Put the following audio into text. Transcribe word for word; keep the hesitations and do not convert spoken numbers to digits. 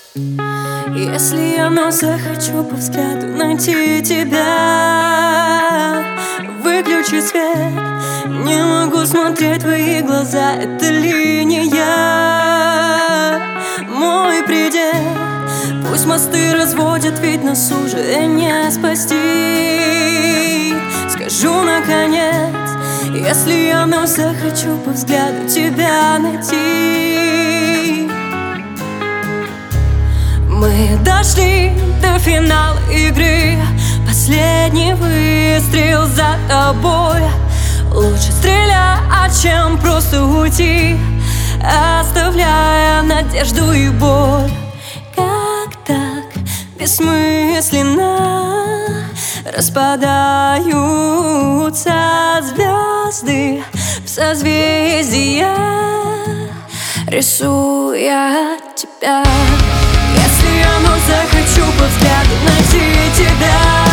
Если я вновь захочу по взгляду найти тебя, выключи свет. Не могу смотреть в твои глаза, это линия, мой предел. Пусть мосты разводят, ведь нас уже не спасти. Скажу наконец, если я вновь захочу по взгляду тебя найти. Мы дошли до финала игры, последний выстрел за тобой. Лучше стрелять, чем просто уйти, оставляя надежду и боль. Как так бессмысленно распадаются звезды в созвездия, рисуя тебя. Если я вновь захочу по взгляду найти тебя,